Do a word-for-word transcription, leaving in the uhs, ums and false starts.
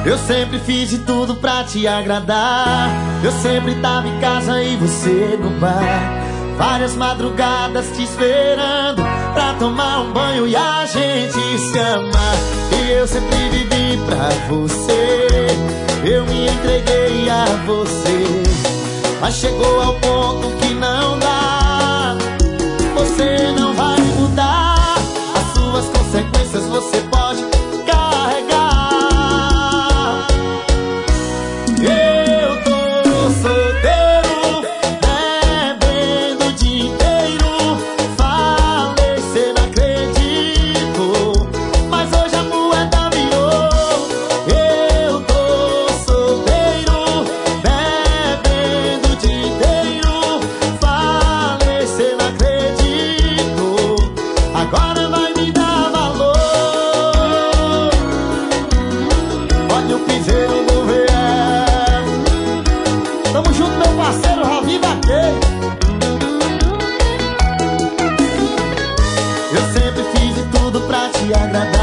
Eu sempre fiz de tudo pra te agradar. Eu sempre tava em casa e você no bar. Várias madrugadas te esperando pra tomar um banho e a gente se amar. E eu sempre vivi pra você, eu me entreguei a você. Mas chegou ao ponto que não dá. Você não vai mudar. As suas consequências você pode carregar. Eu tô solteiro, bebendo o dia inteiro. Falei, cê não acredito, mas hoje a moeda virou. Eu tô solteiro, bebendo o dia inteiro. Falei, cê não acredito, agora vai me dar valor. Olha o piseiro do V R. Tamo junto, meu parceiro Ravi Vaqueiro. Eu sempre fiz de tudo pra te agradar.